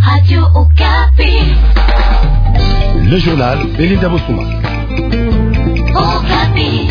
Radio Okapi. Le journal Belinda Bosuma. Okapi.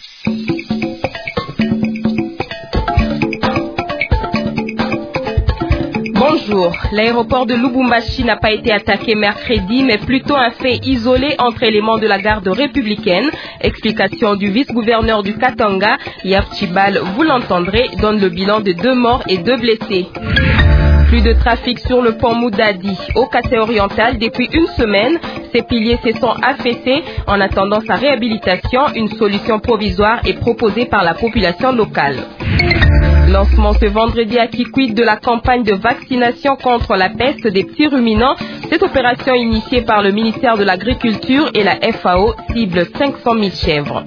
Bonjour. L'aéroport de Lubumbashi n'a pas été attaqué mercredi, mais plutôt un fait isolé entre éléments de la garde républicaine. Explication du vice-gouverneur du Katanga, Yaf Chibal, vous l'entendrez, donne le bilan de 2 morts et 2 blessés. Plus de trafic sur le pont Moudadi au Kassai oriental depuis une semaine. Ses piliers se sont affaissés. En attendant sa réhabilitation, une solution provisoire est proposée par la population locale. Lancement ce vendredi à Kikwit de la campagne de vaccination contre la peste des petits ruminants. Cette opération initiée par le ministère de l'Agriculture et la FAO cible 500 000 chèvres.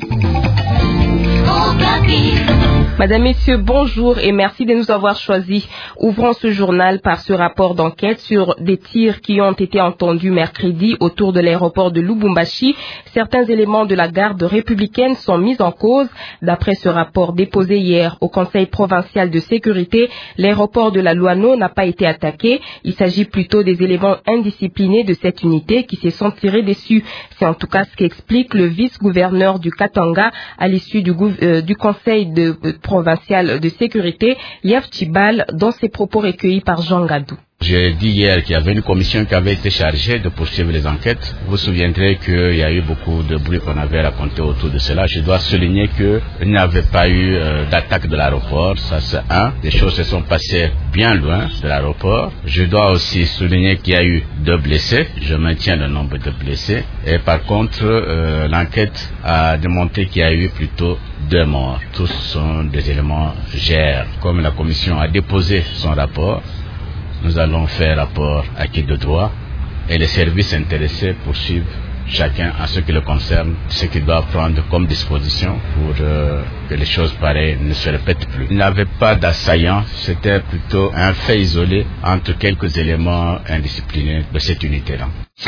Madame, Messieurs, bonjour et merci de nous avoir choisis. Ouvrons ce journal par ce rapport d'enquête sur des tirs qui ont été entendus mercredi autour de l'aéroport de Lubumbashi. Certains éléments de la garde républicaine sont mis en cause. D'après ce rapport déposé hier au Conseil provincial de sécurité, l'aéroport de la Luano n'a pas été attaqué. Il s'agit plutôt des éléments indisciplinés de cette unité qui se sont tirés dessus. C'est en tout cas ce qu'explique le vice-gouverneur du Katanga à l'issue du Conseil provincial de sécurité, Yaf Chibal, dans ses propos recueillis par Jean Gadou. J'ai dit hier qu'il y avait une commission qui avait été chargée de poursuivre les enquêtes. Vous vous souviendrez qu'il y a eu beaucoup de bruit qu'on avait raconté autour de cela. Je dois souligner qu'il n'y avait pas eu d'attaque de l'aéroport. Ça, c'est un. Les choses se sont passées bien loin de l'aéroport. Je dois aussi souligner qu'il y a eu 2 blessés. Je maintiens le nombre de blessés. Et par contre, l'enquête a démontré qu'il y a eu plutôt 2 morts. Tous sont des éléments GR. Comme la commission a déposé son rapport, nous allons faire rapport à qui de droit et les services intéressés poursuivent chacun en ce qui le concerne, ce qu'il doit prendre comme disposition pour que les choses pareilles ne se répètent plus. Il n'y avait pas d'assaillant, c'était plutôt un fait isolé entre quelques éléments indisciplinés de cette unité-là.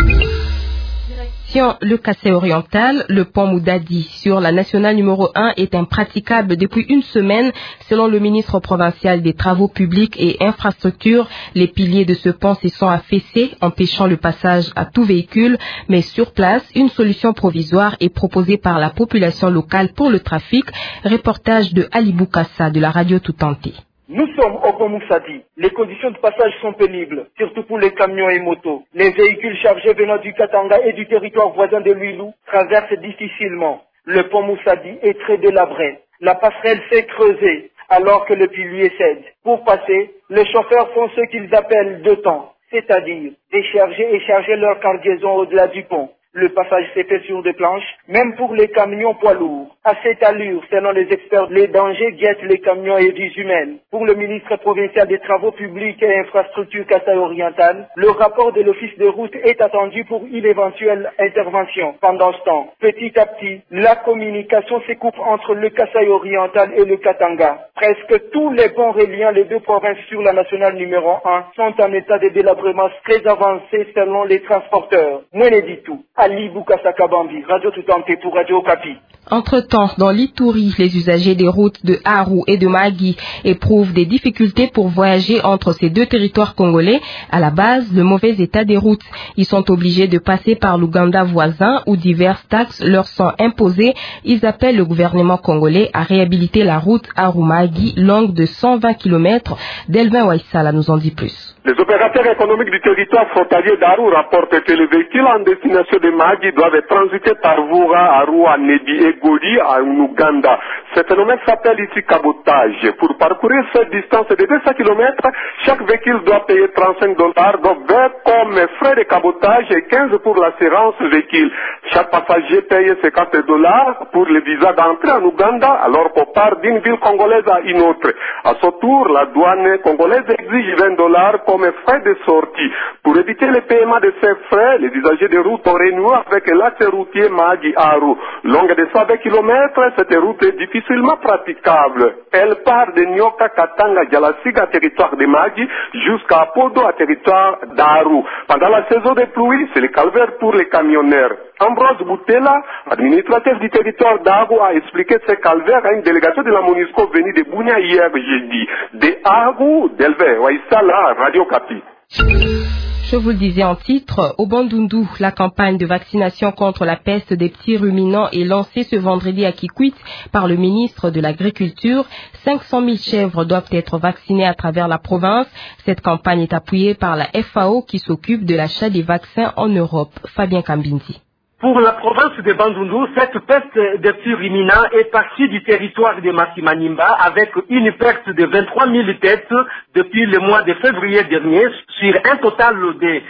Le Kassai oriental, le pont Moudadi sur la nationale numéro 1 est impraticable depuis une semaine. Selon le ministre provincial des Travaux publics et infrastructures, les piliers de ce pont se sont affaissés, empêchant le passage à tout véhicule. Mais sur place, une solution provisoire est proposée par la population locale pour le trafic. Reportage de Ali Boukassa de la radio Toutanté. Nous sommes au pont Mousadi. Les conditions de passage sont pénibles, surtout pour les camions et motos. Les véhicules chargés venant du Katanga et du territoire voisin de Luilou traversent difficilement. Le pont Mousadi est très délabré. La passerelle s'est creusée alors que le pilier cède. Pour passer, les chauffeurs font ce qu'ils appellent 2 temps, c'est-à-dire décharger et charger leur cargaison au-delà du pont. Le passage s'est fait sur des planches, même pour les camions poids lourds. À cette allure, selon les experts, les dangers guettent les camions et vies humaines. Pour le ministre provincial des Travaux publics et infrastructures Kassai oriental, le rapport de l'office de route est attendu pour une éventuelle intervention. Pendant ce temps, petit à petit, la communication se coupe entre le Kassai oriental et le Katanga. Presque tous les ponts reliant les 2 provinces sur la nationale numéro 1 sont en état de délabrement très avancé selon les transporteurs. Mweneditu, Ali Boukassa Kabambi, Radio Toutanté pour Radio Okapi. Entre-temps, dans l'Ituri, les usagers des routes de Aru et de Mahagi éprouvent des difficultés pour voyager entre ces 2 territoires congolais. À la base, le mauvais état des routes. Ils sont obligés de passer par l'Ouganda voisin où diverses taxes leur sont imposées. Ils appellent le gouvernement congolais à réhabiliter la route Aru-Mahagi longue de 120 km. Delvin Waissala nous en dit plus. Les opérateurs économiques du territoire frontalier d'Aru rapportent que les véhicules en destination de Mahagi doivent transiter par Voura, Arua, Nebi et Godi en Ouganda. Ce phénomène s'appelle ici cabotage. Pour parcourir cette distance de 200 km, chaque véhicule doit payer $35, donc 20 comme frais de cabotage et 15 pour l'assurance véhicule. Chaque passager paye $50 pour le visa d'entrée en Ouganda, alors qu'on part d'une ville congolaise à une autre. À ce tour, la douane congolaise exige $20 comme frais de sortie. Pour éviter le paiement de ces frais, les usagers de route ont renoué avec l'axe routier Mahagi-Aru. Longue de 120 km, cette route est difficilement praticable. Elle part de Nyoka, Katanga, Djalasiga, territoire de Mahagi, jusqu'à Podo, à territoire d'Aru. Pendant la saison des pluies, c'est le calvaire pour les camionneurs. Ambrose Boutela, administrateur du territoire d'Aru, a expliqué ce calvaire à une délégation de la MONUSCO venue de Bunia hier jeudi. De Aru, Delvin Waissala, Radio Okapi. Je vous le disais en titre, au Bandundu, la campagne de vaccination contre la peste des petits ruminants est lancée ce vendredi à Kikwit par le ministre de l'Agriculture. 500 000 chèvres doivent être vaccinées à travers la province. Cette campagne est appuyée par la FAO qui s'occupe de l'achat des vaccins en Europe. Fabien Kambinzi. Pour la province de Bandundu, cette peste des petits ruminants est partie du territoire de Massimanimba avec une perte de 23 000 têtes depuis le mois de février dernier sur un total de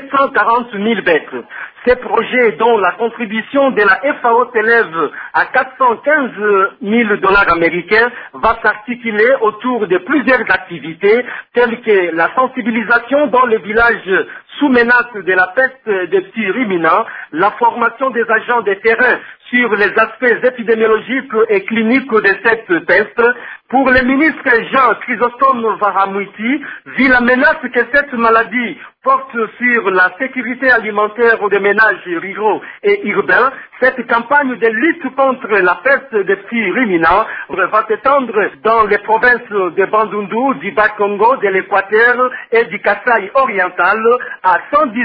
740 000 bêtes. Ces projets dont la contribution de la FAO s'élève à 415 000 dollars américains va s'articuler autour de plusieurs activités telles que la sensibilisation dans les villages sous menace de la peste des petits ruminants, la formation des agents de terrain sur les aspects épidémiologiques et cliniques de cette peste. Pour le ministre Jean Chrysostome Varamouiti, vu la menace que cette maladie porte sur la sécurité alimentaire des ménages ruraux et urbains, cette campagne de lutte contre la peste des petits ruminants va s'étendre dans les provinces de Bandundu, du Bas-Congo, de l'Équateur et du Kasaï oriental à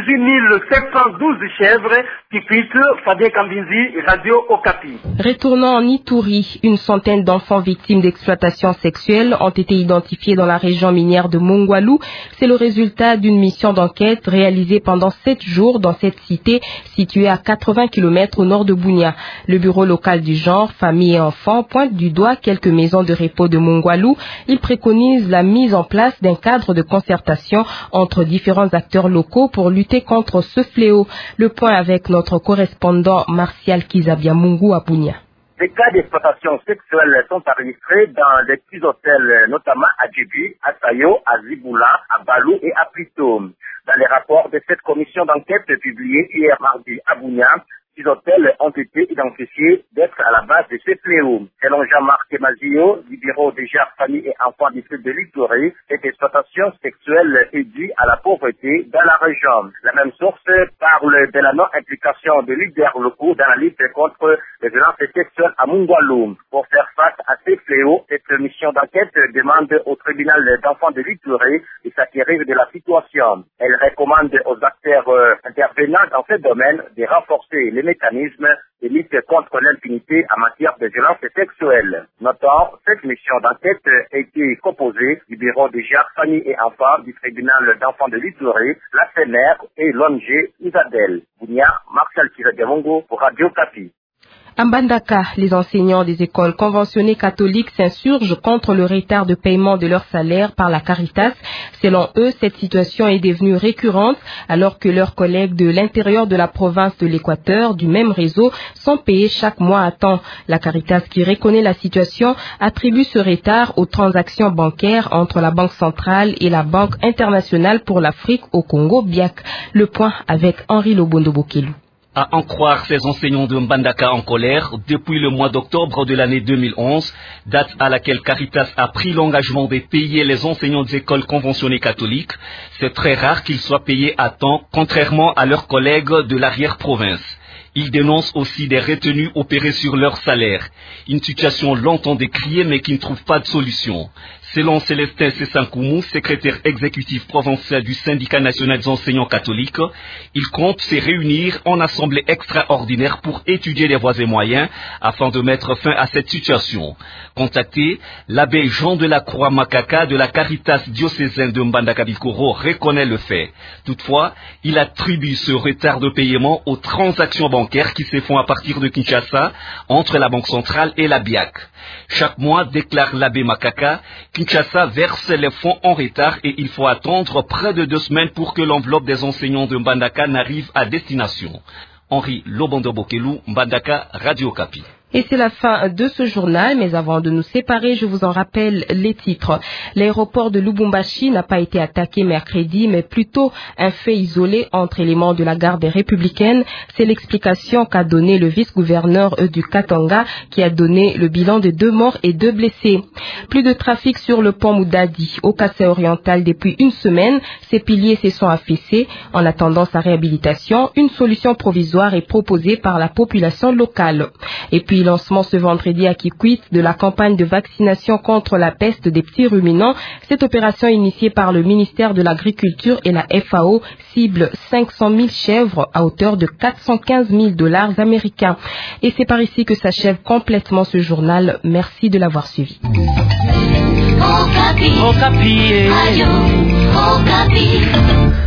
118 712 chèvres qui quittent Fabien Kambinzi, Radio Okapi. Retournant en Ituri, une centaine d'enfants victimes d'exploitation sexuelle ont été identifiés dans la région minière de Mongwalu. C'est le résultat d'une mission d'enquête réalisée pendant 7 jours dans cette cité située à 80 km au nord de Bunia. Le bureau local du genre, famille et enfants pointe du doigt quelques maisons de repos de Mongwalu. Il préconise la mise en place d'un cadre de concertation entre différents acteurs locaux pour lutter contre ce fléau. Le point avec notre correspondant Martial Kizabiamungu à Bunia. Des cas d'exploitation sexuelle sont enregistrés dans des petits hôtels, notamment à Djibi, à Sayo, à Ziboula, à Balou et à Prito. Dans les rapports de cette commission d'enquête publiée hier mardi à Bunia, 6 hôtels ont été identifiés d'être à la base de ces fléaux. Selon Jean-Marc Mazio, du bureau des genres, familles et enfants du sud de l'Ituri, cette exploitation sexuelle est due à la pauvreté dans la région. La même source parle de la non-implication de leaders locaux dans la lutte contre les violences sexuelles à Mongwalu. Pour faire face à ces fléaux, cette mission d'enquête demande au tribunal d'enfants de l'Ituri de s'acquérir de la situation. Elle recommande aux acteurs intervenant dans ce domaine de renforcer les mécanismes de lutte contre l'impunité en matière de violences sexuelles. Notons, cette mission d'enquête a été composée du bureau des genres, familles et enfants du tribunal d'enfants de l'Ituri, la CNR et l'ONG Isadel. Bunia, Martial Kizabiamungu pour Radio Kapi. À Mbandaka, les enseignants des écoles conventionnées catholiques s'insurgent contre le retard de paiement de leur salaire par la Caritas. Selon eux, cette situation est devenue récurrente alors que leurs collègues de l'intérieur de la province de l'Équateur du même réseau sont payés chaque mois à temps. La Caritas, qui reconnaît la situation, attribue ce retard aux transactions bancaires entre la Banque centrale et la Banque internationale pour l'Afrique au Congo, BIAC. Le point avec Henri Lobondo Bokelu. À en croire ces enseignants de Mbandaka en colère, depuis le mois d'octobre de l'année 2011, date à laquelle Caritas a pris l'engagement de payer les enseignants des écoles conventionnées catholiques, c'est très rare qu'ils soient payés à temps, contrairement à leurs collègues de l'arrière-province. Ils dénoncent aussi des retenues opérées sur leur salaire. Une situation longtemps décriée mais qui ne trouve pas de solution. Selon Célestin Sessankoumou, secrétaire exécutif provincial du syndicat national des enseignants catholiques, il compte se réunir en assemblée extraordinaire pour étudier les voies et moyens afin de mettre fin à cette situation. Contacté, l'abbé Jean de la Croix Makaka de la Caritas diocésaine de Mbandaka-Bikoro reconnaît le fait. Toutefois, il attribue ce retard de paiement aux transactions bancaires qui se font à partir de Kinshasa entre la Banque centrale et la BIAC. Chaque mois, déclare l'abbé Makaka, Kinshasa verse les fonds en retard et il faut attendre près de 2 semaines pour que l'enveloppe des enseignants de Mbandaka n'arrive à destination. Henri Lobondo Bokelu, Mbandaka, Radio Kapi. Et c'est la fin de ce journal, mais avant de nous séparer, je vous en rappelle les titres. L'aéroport de Lubumbashi n'a pas été attaqué mercredi, mais plutôt un fait isolé entre éléments de la garde républicaine. C'est l'explication qu'a donné le vice-gouverneur du Katanga, qui a donné le bilan de 2 morts et 2 blessés. Plus de trafic sur le pont Moudadi au Kasaï oriental depuis une semaine. Ses piliers se sont affaissés. En attendant sa réhabilitation, une solution provisoire est proposée par la population locale. Et puis lancement ce vendredi à Kikwit de la campagne de vaccination contre la peste des petits ruminants. Cette opération initiée par le ministère de l'Agriculture et la FAO cible 500 000 chèvres à hauteur de $415 000 américains. Et c'est par ici que s'achève complètement ce journal. Merci de l'avoir suivi. Okapi.